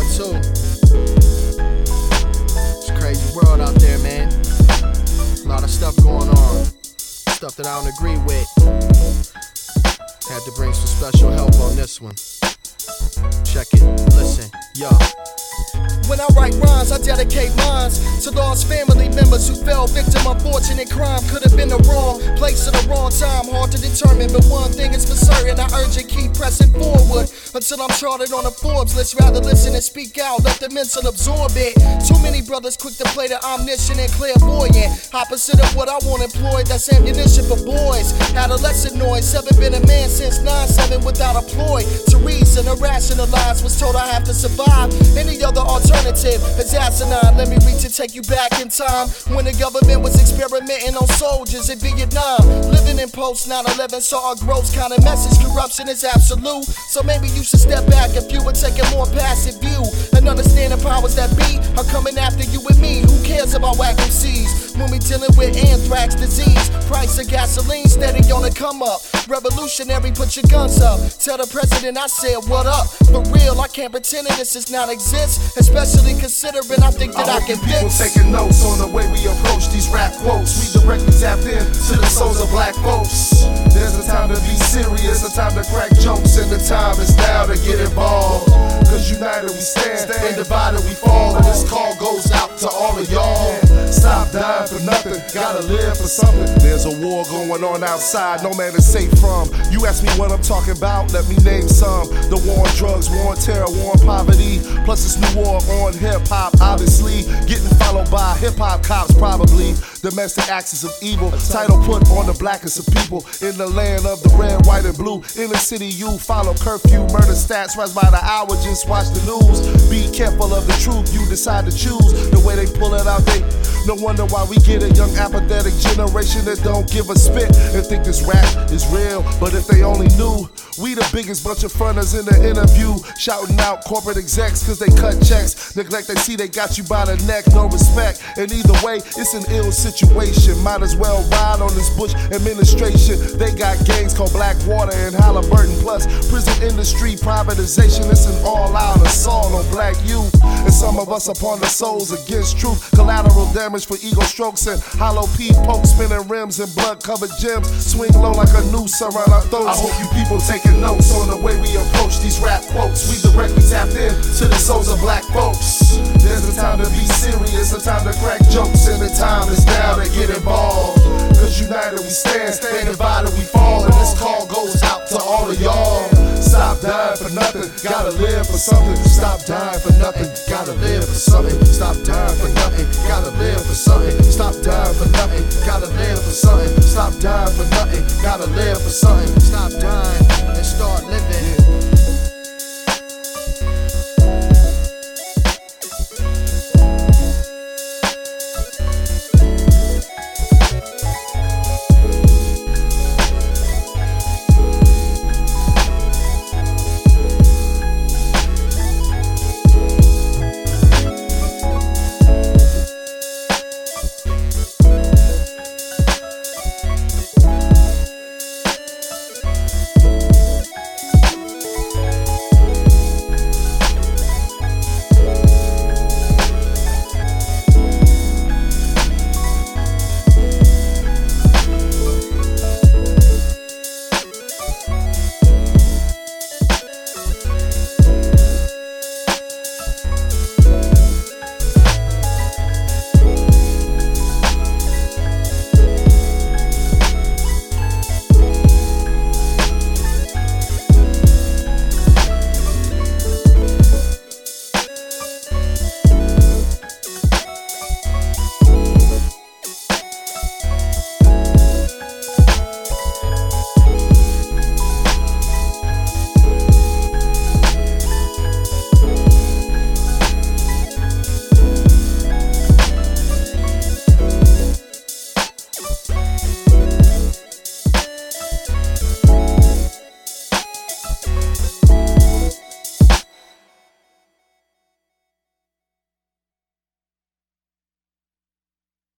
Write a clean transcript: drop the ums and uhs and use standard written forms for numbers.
1, 2. It's a crazy world out there, man. A lot of stuff going on. Stuff that I don't agree with. Had to bring some special help on this one. Check it, listen, yo. When I write rhymes, I dedicate mines to lost family members who fell victim of unfortunate crime. Could have been the wrong place at the wrong time, hard to determine, but one thing is for certain, I urge you keep pressing forward until I'm charted on a Forbes list. Rather listen and speak out, let the mental absorb it. Too many brothers quick to play the omniscient and clairvoyant, opposite of what I want employed. That's ammunition for boys. Adolescent noise, haven't been a man since 9/7 without a ploy to reason or rationalize. Was told I have to survive. Any other alternative is asinine. Let me reach and take you back in time when the government was experimenting on soldiers in Vietnam. Living in post 9/11 saw a gross kind of message. Corruption is absolute, so maybe you should step back if you would take a more passive view and understand the powers that be are coming after you and me. Who cares about whack MCs when we dealing with anthrax disease? Price of gasoline steady on the come up. Revolutionary, put your guns up. Tell the president I said what up. For real, I can't pretend that this does not exist, especially considering I think that I can fix. People taking notes on the way we approach these rap quotes. We directly tapped in to the souls of black folks. There's a time to be serious, a time to crack jokes, and the time is now to get involved. Cause united we stand, and divided we fall. And this call goes out to all of y'all. Stop dying for nothing, gotta live for something. There's a war going on outside, no man is safe from. You ask me what I'm talking about, let me name some. The war on drugs, war on terror, war on poverty. Plus this new war on hip-hop, obviously. Getting followed by hip-hop cops, probably. Domestic axis of evil, title put on the blackest of people. In the land of the red, white, and blue. In the city you follow curfew, murder stats rise by the hour, just watch the news. Be careful of the truth you decide to choose. The way they pull it out, no wonder why we get a young apathetic generation that don't give a spit and think this rap is real. But if they only knew, we the biggest bunch of fronters in the interview, shouting out corporate execs cause they cut checks. Neglect, they see they got you by the neck, no respect. And either way, it's an ill situation. Might as well ride on this Bush administration. They got gangs called Blackwater and Halliburton, plus prison industry privatization. It's an all-out assault on black youth, and some of us upon the souls against truth. Collateral damage for ego strokes and hollow P poke, spinning rims and blood-covered gems. Swing low like a noose around our throats. I hope you people taking notes on the way we approach these rap quotes. We directly tapped in to the souls of black folks. There's a time to be serious, a time to crack jokes, and the time is now to get involved. Cause united we stand, and divided we fall. And this call goes out to all of y'all. Stop dying for nothing, gotta live for something. Stop dying for nothing, gotta live for something. Stop dying for nothing, gotta live for something. Stop dying for nothing, gotta live for something. Stop dying for nothing, gotta live for something. Stop dying.